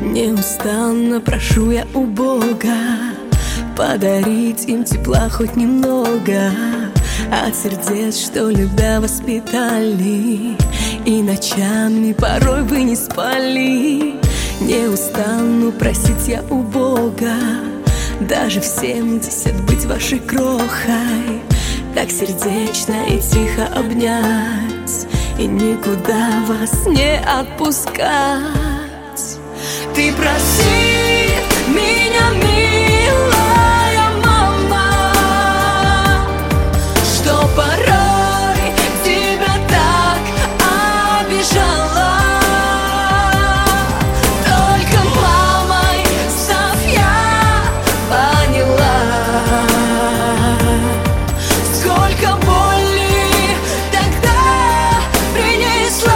Неустанно прошу я у Бога подарить им тепла хоть немного от сердец, что любя воспитали, и ночами порой вы не спали. Не устану просить я у Бога даже в 70 быть вашей крохой, так сердечно и тихо обнять и никуда вас не отпускать. Ты проси меня, милая мама, что порой тебя так обижала. Только мамой став я поняла, сколько боли тогда принесла.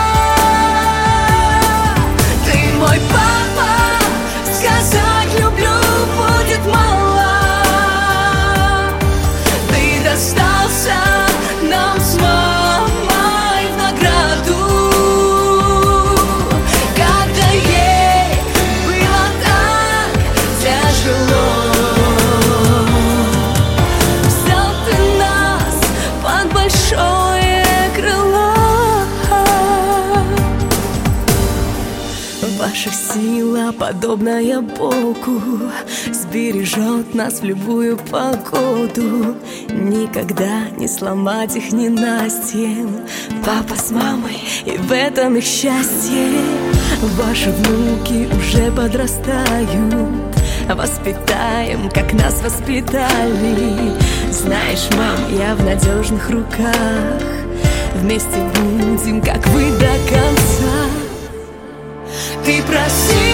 Ты мой папа, сказать люблю будет мало. Ты достался нам с мамой в награду, когда ей было так тяжело. Взял ты нас под большое крыло. Ваша сила, подобная Богу, сбережет нас в любую погоду. Никогда не сломать их ненастьем, папа с мамой, и в этом их счастье. Ваши внуки уже подрастают, воспитаем, как нас воспитали. Знаешь, мам, я в надежных руках, вместе будем, как вы, до конца. Ты проси